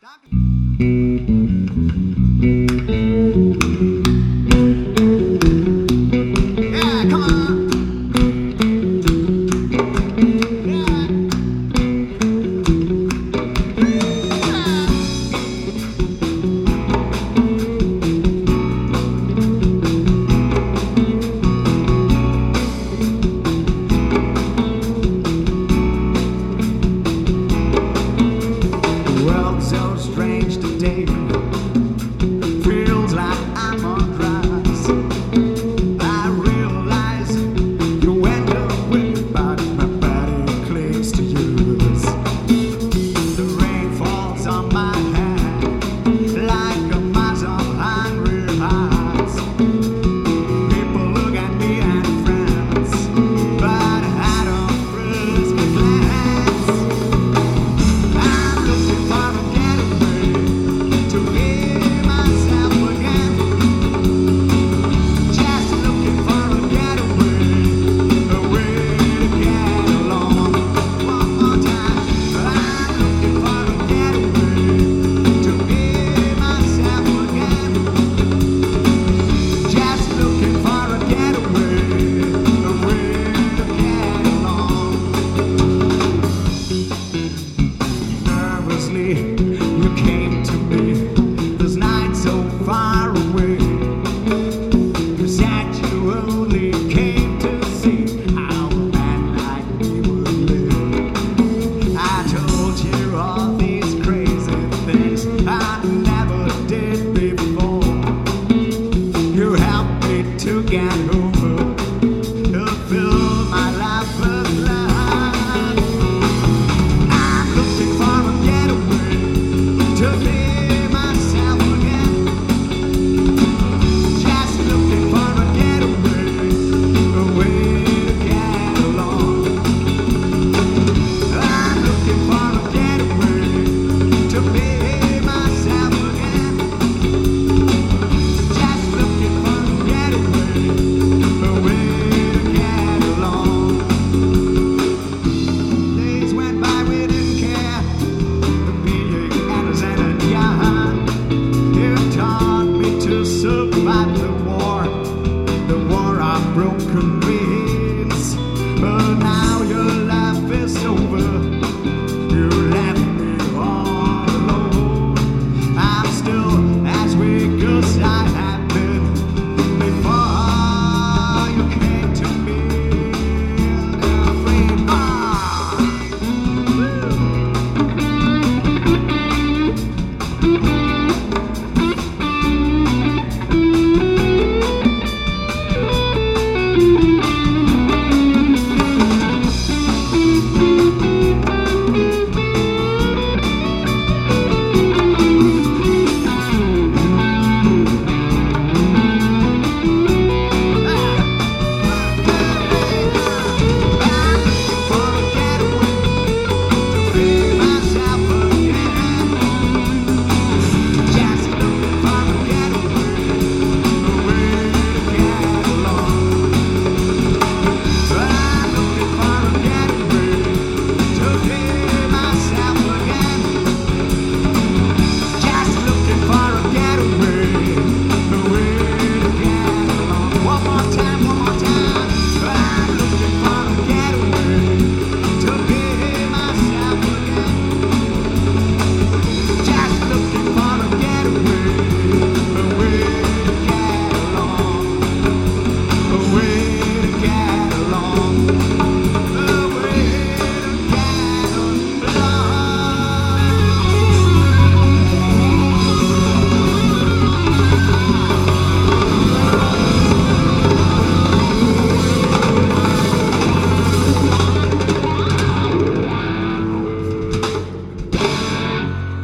Yeah, come on. World's so strange today. Feels like I'm on drugs. I realize you went away, but my body clings to yours. The rain falls on my head like a mass of hungry hearts. People look at me and friends, but I don't risk a glance. I'm looking for a getaway to hear myself again. Just looking for a getaway, a way to get along. One more time. I'm looking for a getaway to hear myself again. Just looking for a getaway, a way to get along. Nervously, you came to me. This night so far away. You said you only came to see how a man like me would live. I told you all these crazy things I never did before. You helped me to get over. You filled my life with love. I'm looking for a getaway to hear myself again. Just looking for a getaway, a way to get along. I'm looking for a getaway to hear myself again. Just looking for a getaway, a way to get along. Days went by, we didn't care. Being innocent and young, you taught me to survive the war of broken dreams. But now your life is over. You left me all alone. I'm still as weak as I have been before you came to me. Free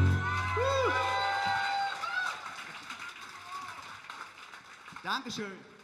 Dankeschön.